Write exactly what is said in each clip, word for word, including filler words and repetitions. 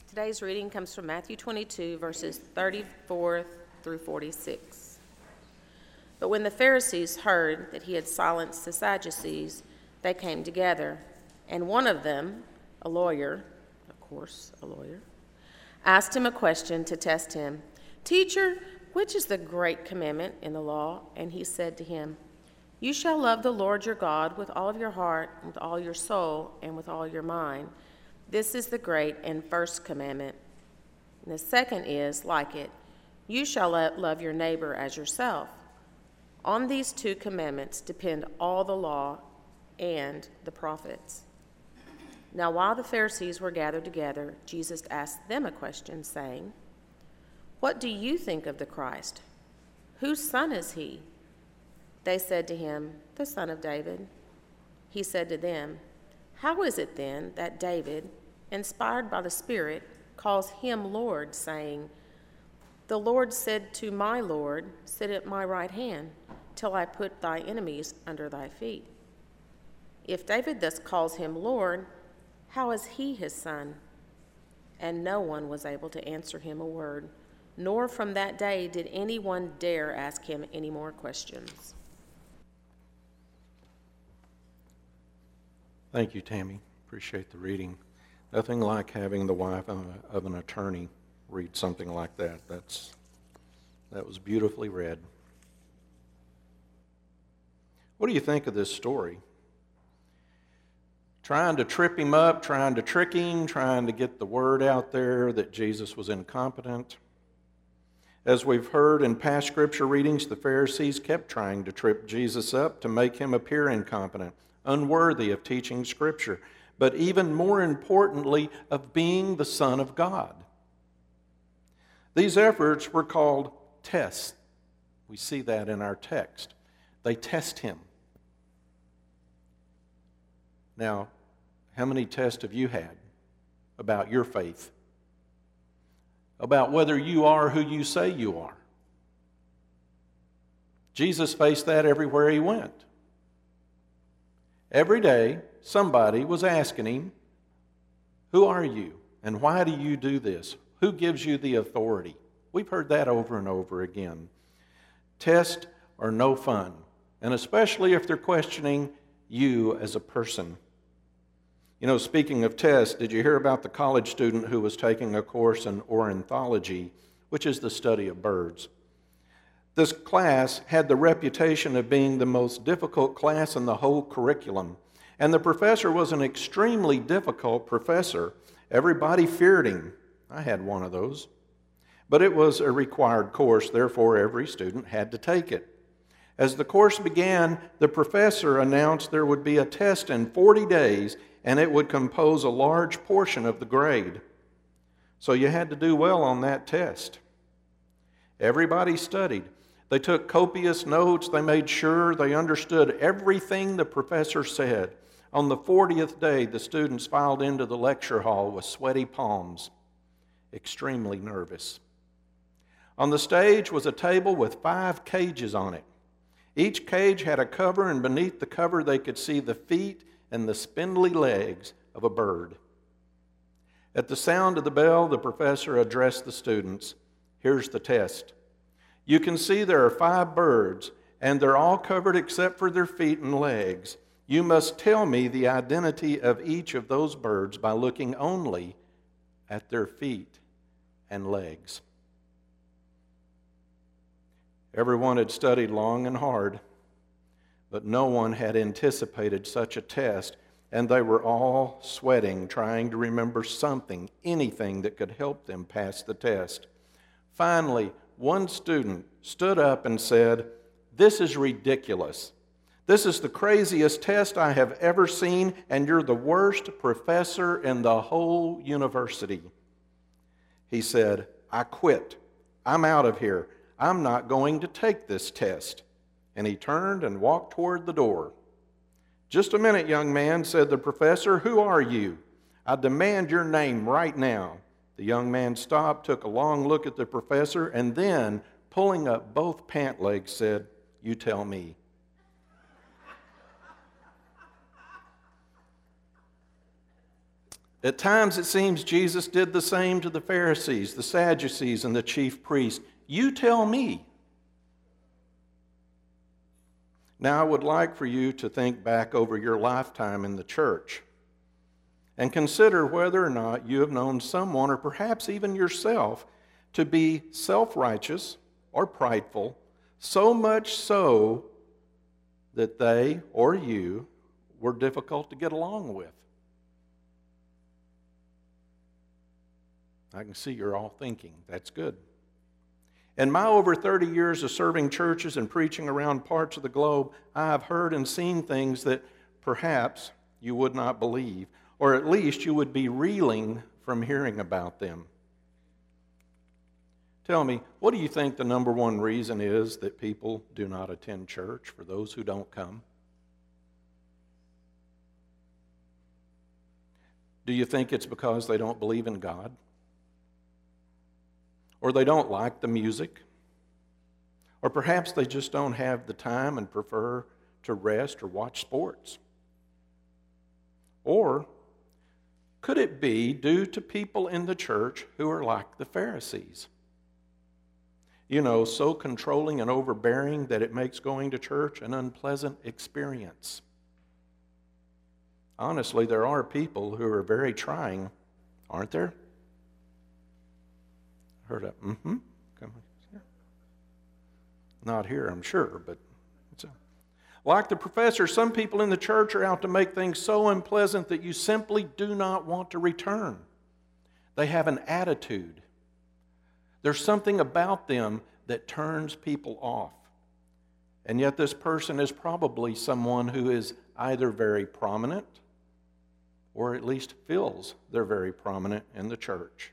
Today's reading comes from Matthew twenty-two, verses thirty-four through forty-six. But when the Pharisees heard that he had silenced the Sadducees, they came together, and one of them, a lawyer, of course, a lawyer, asked him a question to test him. "Teacher, which is the great commandment in the law?" And he said to him, "You shall love the Lord your God with all of your heart, with all your soul, and with all your mind. This is the great and first commandment. And the second is, like it, you shall love your neighbor as yourself. On these two commandments depend all the law and the prophets." Now while the Pharisees were gathered together, Jesus asked them a question, saying, "What do you think of the Christ? Whose son is he?" They said to him, "The son of David." He said to them, "How is it then that David, inspired by the Spirit, calls him Lord, saying, 'The Lord said to my Lord, sit at my right hand, till I put thy enemies under thy feet'? If David thus calls him Lord, how is he his son?" And no one was able to answer him a word, nor from that day did anyone dare ask him any more questions. Thank you, Tammy. Appreciate the reading. Nothing like having the wife of an attorney read something like that. That's that was beautifully read. What do you think of this story? Trying to trip him up, trying to trick him, trying to get the word out there that Jesus was incompetent. As we've heard in past scripture readings, the Pharisees kept trying to trip Jesus up to make him appear incompetent, unworthy of teaching Scripture, but even more importantly, of being the Son of God. These efforts were called tests. We see that in our text. They test him. Now, how many tests have you had about your faith? About whether you are who you say you are? Jesus faced that everywhere he went. Every day, somebody was asking him, "Who are you? And why do you do this? Who gives you the authority?" We've heard that over and over again. Tests are no fun, and especially if they're questioning you as a person. You know, speaking of tests, did you hear about the college student who was taking a course in ornithology, which is the study of birds? This class had the reputation of being the most difficult class in the whole curriculum. And the professor was an extremely difficult professor. Everybody feared him. I had one of those. But it was a required course, therefore every student had to take it. As the course began, the professor announced there would be a test in forty days, and it would compose a large portion of the grade. So you had to do well on that test. Everybody studied. They took copious notes. They made sure they understood everything the professor said. On the fortieth day, the students filed into the lecture hall with sweaty palms, extremely nervous. On the stage was a table with five cages on it. Each cage had a cover, and beneath the cover they could see the feet and the spindly legs of a bird. At the sound of the bell, the professor addressed the students. "Here's the test. You can see there are five birds, and they're all covered except for their feet and legs. You must tell me the identity of each of those birds by looking only at their feet and legs." Everyone had studied long and hard, but no one had anticipated such a test, and they were all sweating, trying to remember something, anything that could help them pass the test. Finally, one student stood up and said, "This is ridiculous. This is the craziest test I have ever seen, and you're the worst professor in the whole university." He said, "I quit. I'm out of here. I'm not going to take this test." And he turned and walked toward the door. "Just a minute, young man," said the professor. "Who are you? I demand your name right now." The young man stopped, took a long look at the professor, and then, pulling up both pant legs, said, "You tell me." At times it seems Jesus did the same to the Pharisees, the Sadducees, and the chief priests. You tell me. Now I would like for you to think back over your lifetime in the church and consider whether or not you have known someone, or perhaps even yourself, to be self-righteous or prideful, so much so that they or you were difficult to get along with. I can see you're all thinking, that's good. In my over thirty years of serving churches and preaching around parts of the globe, I have heard and seen things that perhaps you would not believe, or at least you would be reeling from hearing about them. Tell me, what do you think the number one reason is that people do not attend church, for those who don't come? Do you think it's because they don't believe in God? Or they don't like the music? Or perhaps they just don't have the time and prefer to rest or watch sports? Or could it be due to people in the church who are like the Pharisees? You know, so controlling and overbearing that it makes going to church an unpleasant experience. Honestly, there are people who are very trying, aren't there? Heard a mm-hmm. Come on. Not here, I'm sure, but it's a, like the professor, some people in the church are out to make things so unpleasant that you simply do not want to return. They have an attitude. There's something about them that turns people off. And yet this person is probably someone who is either very prominent or at least feels they're very prominent in the church.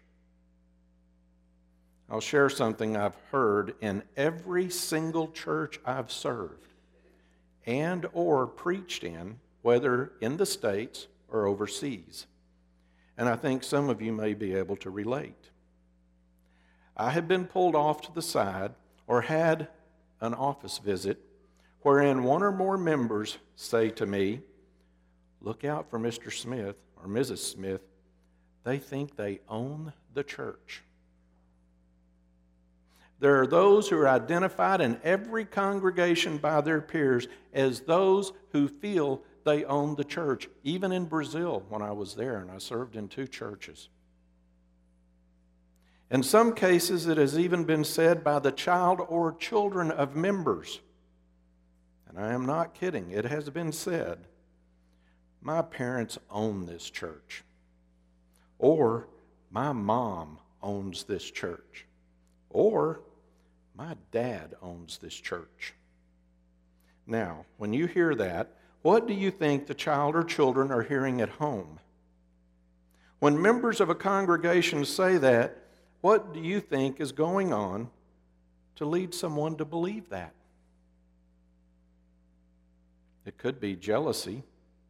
I'll share something I've heard in every single church I've served and or preached in, whether in the States or overseas. And I think some of you may be able to relate. I have been pulled off to the side or had an office visit wherein one or more members say to me, "Look out for Mister Smith or Missus Smith. They think they own the church." There are those who are identified in every congregation by their peers as those who feel they own the church. Even in Brazil, when I was there, and I served in two churches. In some cases, it has even been said by the child or children of members. And I am not kidding. It has been said, "My parents own this church." Or, "My mom owns this church." Or, "My dad owns this church." Now, when you hear that, what do you think the child or children are hearing at home? When members of a congregation say that, what do you think is going on to lead someone to believe that? It could be jealousy.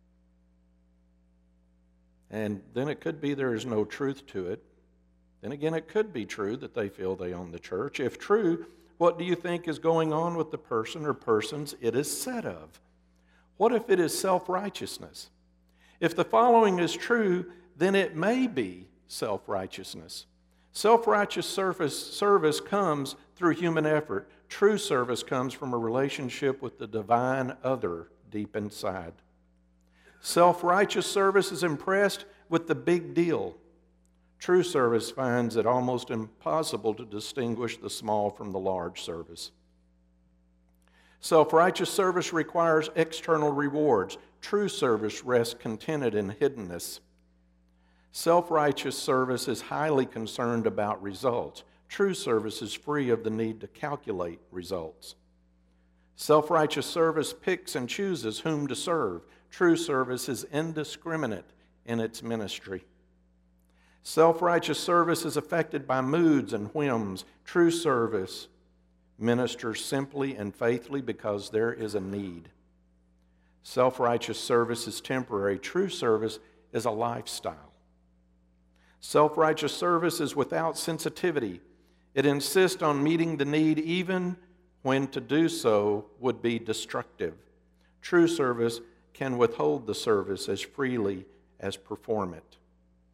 And then it could be there is no truth to it. Then again, it could be true that they feel they own the church. If true, what do you think is going on with the person or persons it is said of? What if it is self-righteousness? If the following is true, then it may be self-righteousness. Self-righteous service, service comes through human effort. True service comes from a relationship with the divine other deep inside. Self-righteous service is impressed with the big deal. True service finds it almost impossible to distinguish the small from the large service. Self-righteous service requires external rewards. True service rests contented in hiddenness. Self-righteous service is highly concerned about results. True service is free of the need to calculate results. Self-righteous service picks and chooses whom to serve. True service is indiscriminate in its ministry. Self-righteous service is affected by moods and whims. True service ministers simply and faithfully because there is a need. Self-righteous service is temporary. True service is a lifestyle. Self-righteous service is without sensitivity. It insists on meeting the need even when to do so would be destructive. True service can withhold the service as freely as perform it.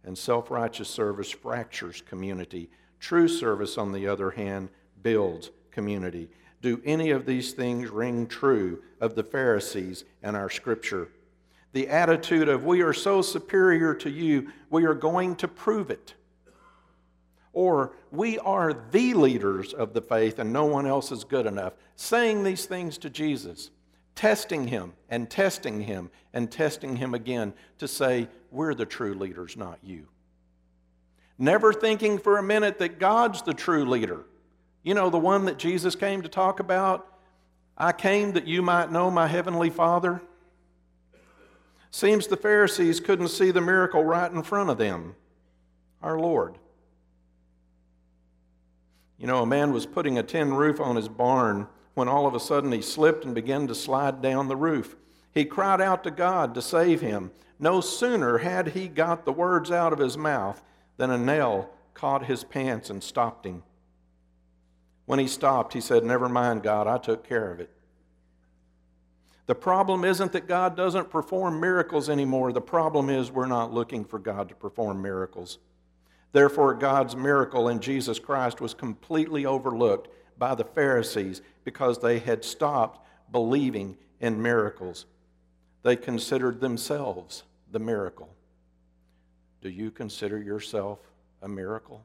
and self-righteous service fractures community. True service, on the other hand, builds community. Do any of these things ring true of the Pharisees and our Scripture? The attitude of, we are so superior to you, we are going to prove it. Or, we are the leaders of the faith and no one else is good enough. Saying these things to Jesus, testing him and testing him and testing him again to say, we're the true leaders, not you. Never thinking for a minute that God's the true leader. You know, the one that Jesus came to talk about, I came that you might know my heavenly Father. Seems the Pharisees couldn't see the miracle right in front of them, our Lord. You know, a man was putting a tin roof on his barn when all of a sudden he slipped and began to slide down the roof. He cried out to God to save him. No sooner had he got the words out of his mouth than a nail caught his pants and stopped him. When he stopped, he said, never mind, God, I took care of it. The problem isn't that God doesn't perform miracles anymore. The problem is we're not looking for God to perform miracles. Therefore, God's miracle in Jesus Christ was completely overlooked by the Pharisees because they had stopped believing in miracles. They considered themselves the miracle. Do you consider yourself a miracle?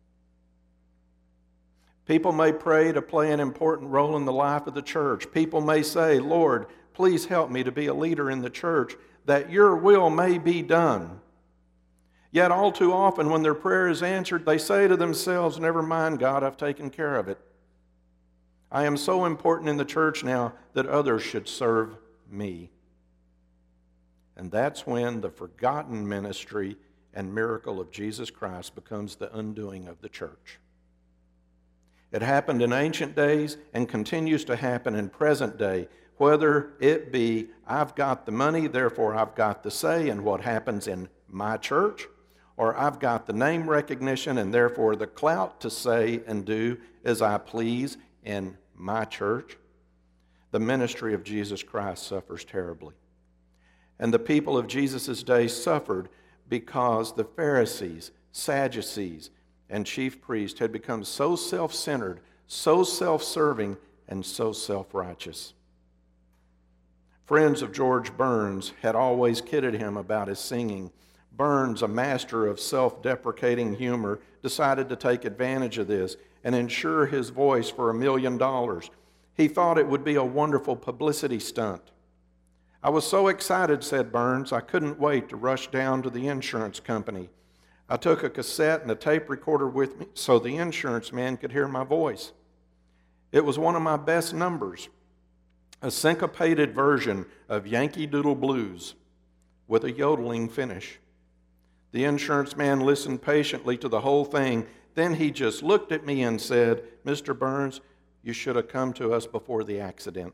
People may pray to play an important role in the life of the church. People may say, Lord, please help me to be a leader in the church, that your will may be done. Yet all too often when their prayer is answered, they say to themselves, never mind, God, I've taken care of it. I am so important in the church now that others should serve me. And that's when the forgotten ministry and miracle of Jesus Christ becomes the undoing of the church. It happened in ancient days and continues to happen in present day, whether it be, I've got the money, therefore I've got the say in what happens in my church, or I've got the name recognition and therefore the clout to say and do as I please in my church. The ministry of Jesus Christ suffers terribly. And the people of Jesus' day suffered because the Pharisees, Sadducees, and chief priests had become so self-centered, so self-serving, and so self-righteous. Friends of George Burns had always kidded him about his singing. Burns, a master of self-deprecating humor, decided to take advantage of this and insure his voice for a million dollars. He thought it would be a wonderful publicity stunt. I was so excited, said Burns, I couldn't wait to rush down to the insurance company. I took a cassette and a tape recorder with me so the insurance man could hear my voice. It was one of my best numbers, a syncopated version of Yankee Doodle Blues with a yodeling finish. The insurance man listened patiently to the whole thing. Then he just looked at me and said, Mister Burns, you should have come to us before the accident.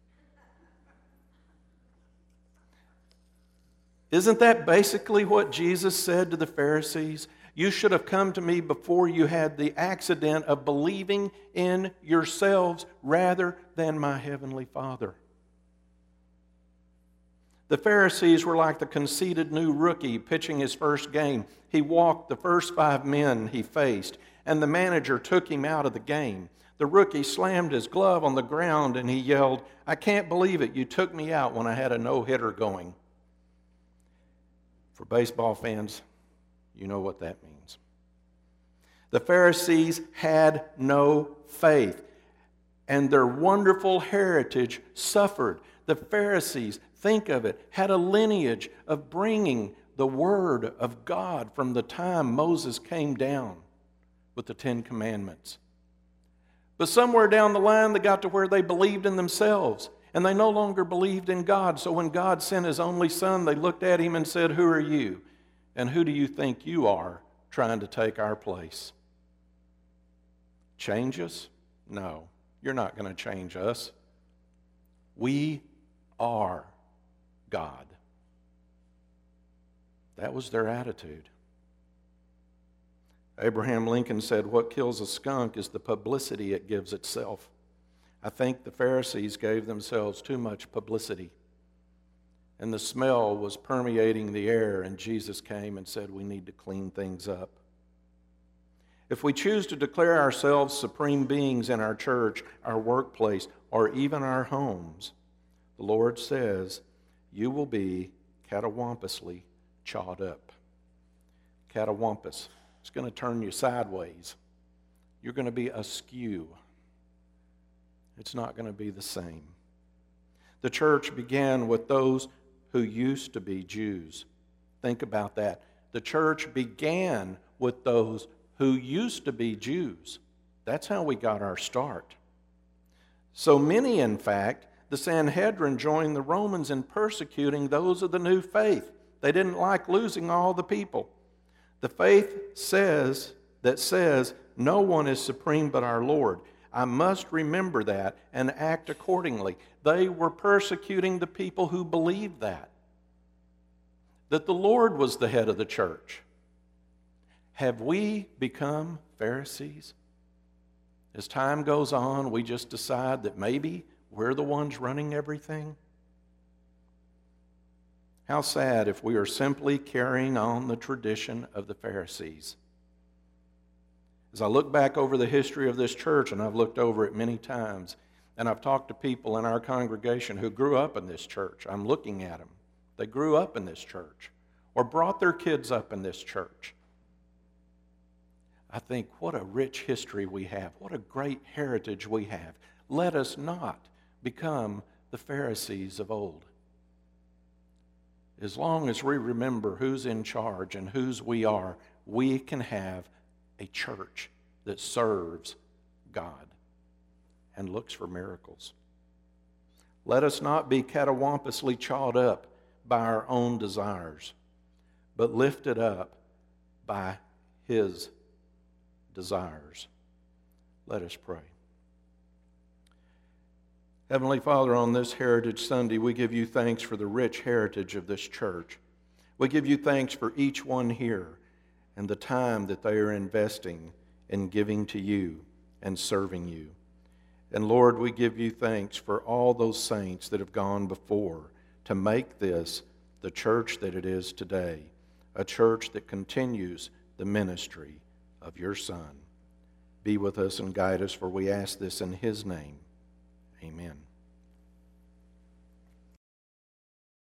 Isn't that basically what Jesus said to the Pharisees? You should have come to me before you had the accident of believing in yourselves rather than my heavenly Father. The Pharisees were like the conceited new rookie pitching his first game. He walked the first five men he faced, and the manager took him out of the game. The rookie slammed his glove on the ground and he yelled, I can't believe it, you took me out when I had a no-hitter going. For baseball fans, you know what that means. The Pharisees had no faith, and their wonderful heritage suffered. The Pharisees, think of it, had a lineage of bringing the Word of God from the time Moses came down with the Ten Commandments. But somewhere down the line, they got to where they believed in themselves. And they no longer believed in God. So when God sent His only Son, they looked at Him and said, who are you? And who do you think you are trying to take our place? Change us? No, you're not going to change us. We are God. That was their attitude. Abraham Lincoln said, what kills a skunk is the publicity it gives itself. I think the Pharisees gave themselves too much publicity. and the smell was permeating the air, and Jesus came and said, we need to clean things up. If we choose to declare ourselves supreme beings in our church, our workplace, or even our homes, the Lord says, you will be catawampously chawed up. Catawampus. It's going to turn you sideways. You're going to be askew. It's not going to be the same. The church began with those who used to be Jews. Think about that. The church began with those who used to be Jews. That's how we got our start. So many, in fact, the Sanhedrin joined the Romans in persecuting those of the new faith. They didn't like losing all the people. The faith says that says no one is supreme but our Lord. I must remember that and act accordingly. They were persecuting the people who believed that. That the Lord was the head of the church. Have we become Pharisees? As time goes on, we just decide that maybe we're the ones running everything? How sad if we are simply carrying on the tradition of the Pharisees. As I look back over the history of this church, and I've looked over it many times, and I've talked to people in our congregation who grew up in this church. I'm looking at them. They grew up in this church or brought their kids up in this church. I think, what a rich history we have. What a great heritage we have. Let us not become the Pharisees of old. As long as we remember who's in charge and whose we are, we can have a church that serves God and looks for miracles. Let us not be catawampously chawed up by our own desires, but lifted up by His desires. Let us pray. Heavenly Father, on this Heritage Sunday, we give you thanks for the rich heritage of this church. We give you thanks for each one here and the time that they are investing in giving to you and serving you. And Lord, we give you thanks for all those saints that have gone before to make this the church that it is today, a church that continues the ministry of your Son. Be with us and guide us, for we ask this in His name. Amen.